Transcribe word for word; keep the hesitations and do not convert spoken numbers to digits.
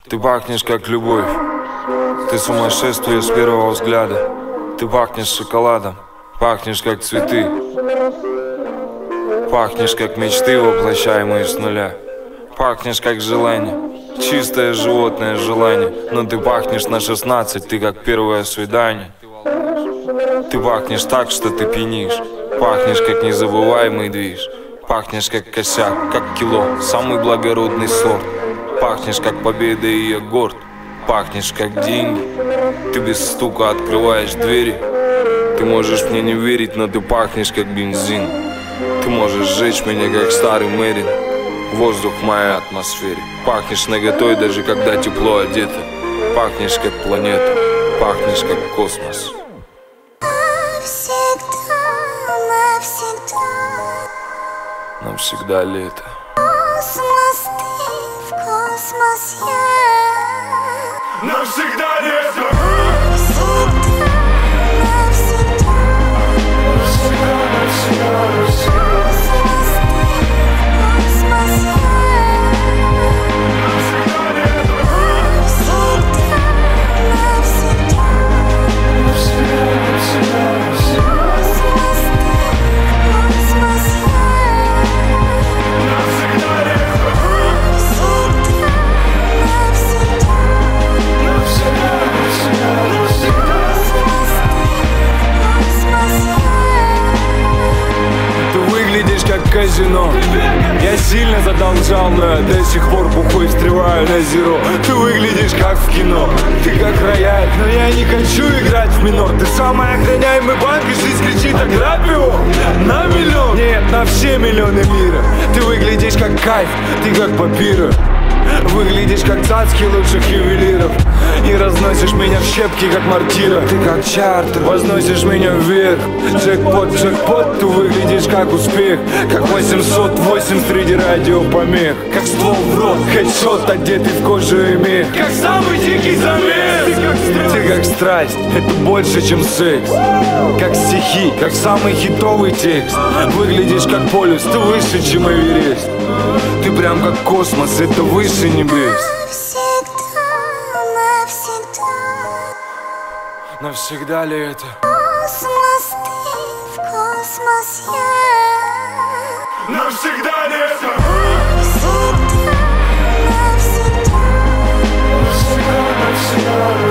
Ты пахнешь как любовь, ты сумасшествие с первого взгляда. Ты пахнешь шоколадом, пахнешь как цветы, пахнешь как мечты, воплощаемые с нуля. Пахнешь как желание, чистое животное желание. Но ты пахнешь на шестнадцать, ты как первое свидание. Ты пахнешь так, что ты пьянишь. Пахнешь как незабываемый движ. Пахнешь как косяк, как кило, самый благородный сорт. Пахнешь как победа, и я горд. Пахнешь как деньги. Ты без стука открываешь двери. Ты можешь мне не верить, но ты пахнешь как бензин. Ты можешь сжечь меня как старый Мэрин. Воздух в моей атмосфере. Пахнешь наготой, даже когда тепло одето. Пахнешь как планета. Пахнешь как космос. Навсегда, навсегда. Навсегда лето. Космос ты, в космос я. Навсегда лето. Навсегда, навсегда. Навсегда, навсегда, навсегда. Космос ты, в космос я. Навсегда лето. Навсегда, навсегда. Навсегда, навсегда, навсегда. Космос ты, в космос я. Навсегда лето. Навсегда, навсегда. Навсегда, навсегда, навсегда. Космос ты, в космос я. Ты выглядишь как казино. Я сильно задолжал, но я до сих пор бухой встреваю на зеро. Ты выглядишь как в кино. Ты как рояль, но я не хочу играть в минор. Ты самый охраняемый банк, и жизнь кричит: ограбь его на миллион. Нет, на все миллионы мира. Ты выглядишь как кайф, ты как папира. Выглядишь как цацки лучших ювелиров. И разносишь меня в щепки, как мортира. Ты как чартер, возносишь меня вверх. Джекпот, джекпот, ты выглядишь как успех. Как восемьсот восемь среди радиопомех. Как ствол в рот, хедшот, одетый в кожу и мех. Как самый дикий замес. Ты как страсть, ты как страсть, это больше, чем секс. Как стихи, как самый хитовый текст. Выглядишь как полюс, ты выше, чем Эверест. Ты прям как космос, это выше небес. Навсегда, навсегда. Навсегда ли это? Космос ты, в космос я. Навсегда лето. Навсегда, навсегда. Навсегда, навсегда,